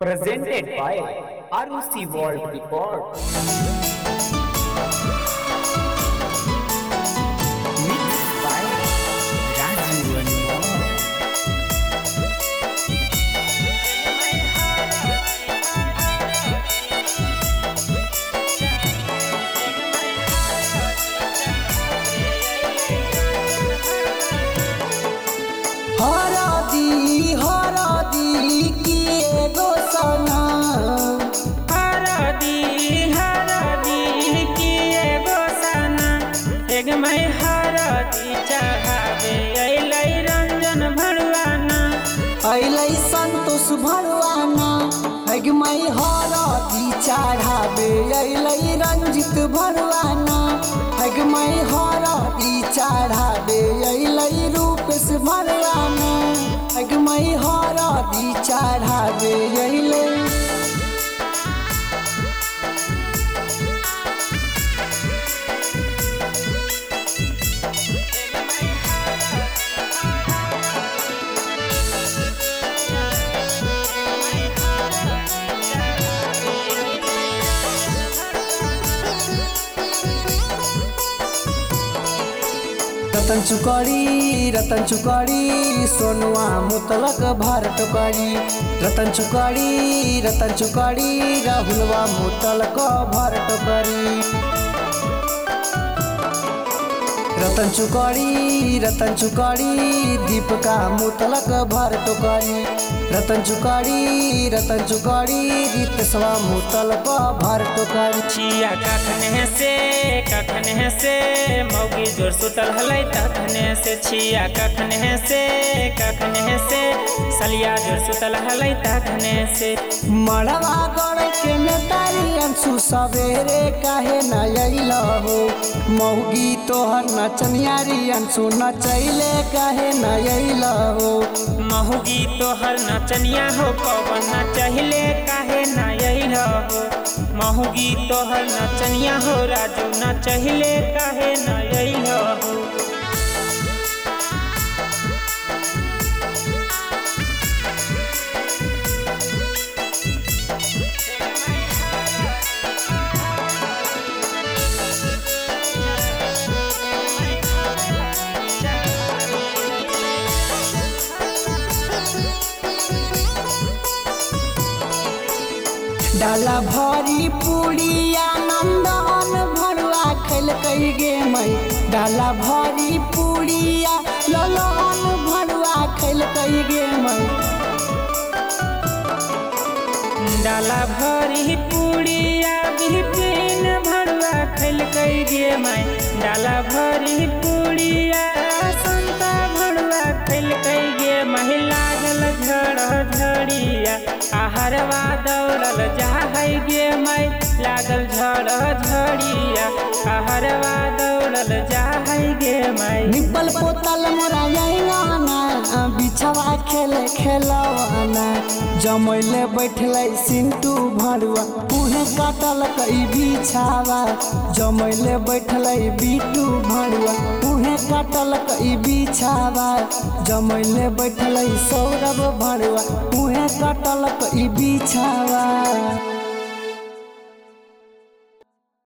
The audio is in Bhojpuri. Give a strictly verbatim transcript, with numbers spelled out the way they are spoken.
Presented by R O C World Report. Mixed by Rajiv Anwar. हरदी हरदी किए गोसना हरदी हरदी किए गोसना एक मैं हरदी चढ़ावे अलै रंजन भरवाना अलै संतोष भरवाना हगमई हरदी चढ़ावे अलै रंजित भरवाना हगमई हरदी चढ़ावे अलै रूपेश भरवाना हगमई हरदी चढ़ावे अलै रतन चुकड़ी रतन चुकड़ी सोनुआ मुतलक भर टुकड़ी रतन चुकड़ी रतन चुकड़ी राहुलवा मुतलक भर टुकड़ी रतन चुकड़ी रतन चुकड़ी दीपका मुतलक भर टुकड़ी रतन चुकड़ी रतन चुकड़ी रितसवा मुतलक भर टुकड़ी छिया कखने से कखने से मौगी जोर सुतल हलै तखने से छिया कखने से कखने से सलिया जोर सुतल हलै तखने से मड़वा गड़ के नेतारी अंशु सवेरे काहे न अइल हो मौगी तोहर नचनियारी अंशु नचैले काहे न अइल हो महुगी तोहर नचनिया हो पवन नचहिले काहे न अइल हो महुगी तोहर नचनिया हो राजू नचहिले काहे न अइल हो डाला भरी पूड़िया नंदन भरुआ खेल कई गे मई डाला भरी पूड़िया ललन भरुआ खेल कई गे मई डाला भरी पूड़िया बिपिन भरुआ खेल कई गे माई डाला भरी पूड़िया संता भरुआ खेल कई गे माई लागल झड़ झड़िया आहरवा दौड़ल जाहै गे माई लागल झड़ झड़िया आहरवा दौड़ल जाहै गे माई निपल पोतल मोरा जाइना बिछवा खेले खेलवाना जमैले बैठले सिंटू भरुआ उहे काटल कई बिछावा जमैले बैठले बीटू भरुआ उहे काटल कई बिछावा जमैले बैठले सौरभ भरुआ उहे काटल कई बिछावा।